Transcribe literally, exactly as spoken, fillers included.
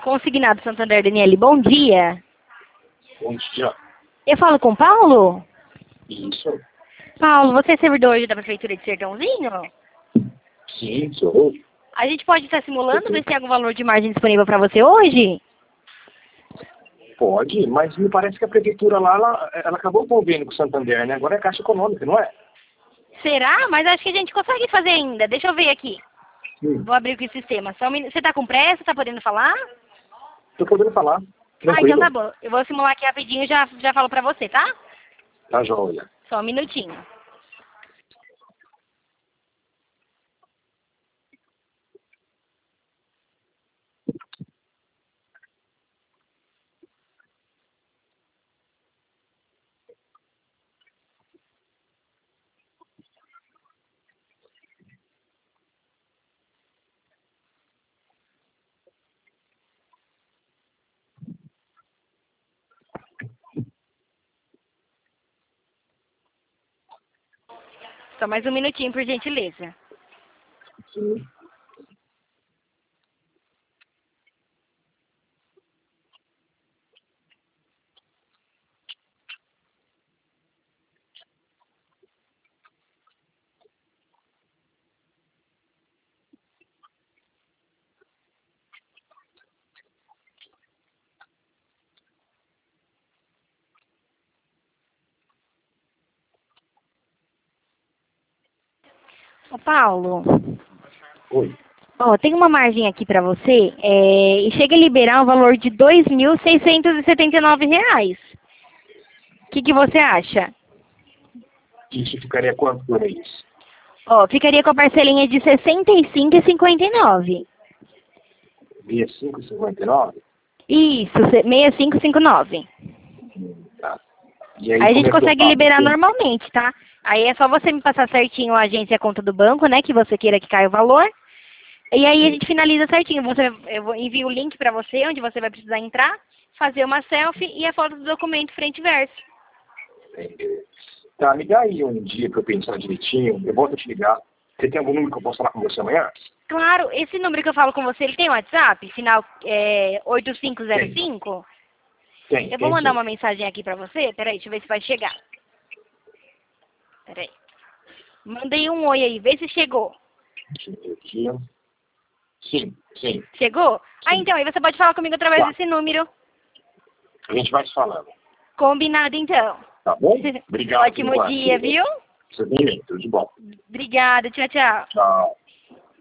Consignado Santander, Daniele, bom dia. Bom dia. Eu falo com o Paulo? Isso. Paulo, você é servidor hoje da Prefeitura de Sertãozinho? Sim, sou. A gente pode estar simulando, ver se tem algum valor de margem disponível para você hoje? Pode, mas me parece que a prefeitura lá, ela, ela acabou convênio com o Santander, né? Agora é Caixa Econômica, não é? Será? Mas acho que a gente consegue fazer ainda. Deixa eu ver aqui. Sim. Vou abrir aqui o sistema. Só um minu- Você tá com pressa? Tá podendo falar? Tô podendo falar. Ah, então Tranquilo. tá bom. Eu vou simular aqui rapidinho e já, já falo pra você, tá? Tá joia. Só um minutinho. Só mais um minutinho, por gentileza. Sim. Ô, Paulo. Oi. Ó, tem uma margem aqui pra você é, e chega a liberar um valor de dois mil seiscentos e setenta e nove reais. O que, que você acha? Isso ficaria quanto por mês? Ó, ficaria com a parcelinha de sessenta e cinco reais e cinquenta e nove centavos. sessenta e cinco e cinquenta e nove? Isso, sessenta e cinco e cinquenta e nove. Hum, tá. E aí, Aí a como gente é que eu consegue faço? liberar Sim. normalmente, tá? Aí é só você me passar certinho a agência e a conta do banco, né? Que você queira que caia o valor. E aí a gente finaliza certinho. Você, eu vou- envio o link pra você, onde você vai precisar entrar, fazer uma selfie e a foto do documento frente e verso. Entendi. Tá, me dá aí um dia pra eu pensar direitinho. Eu volto a te ligar. Você tem algum número que eu posso falar com você amanhã? Claro, esse número que eu falo com você, ele tem WhatsApp? Final é, oito cinco zero cinco? Tem, Eu vou tem mandar sim. uma mensagem aqui pra você. Peraí, deixa eu ver se vai chegar. Peraí. Mandei um oi aí, vê se chegou. Deixa eu ver aqui. Sim, sim. Chegou? Ah, Sim. então, aí você pode falar comigo através Tá. desse número. A gente vai se falando. Combinado, então. Tá bom? Obrigado. Ótimo dia, viu? Você também, tudo de bom. Obrigada, tchau, tchau. Tchau.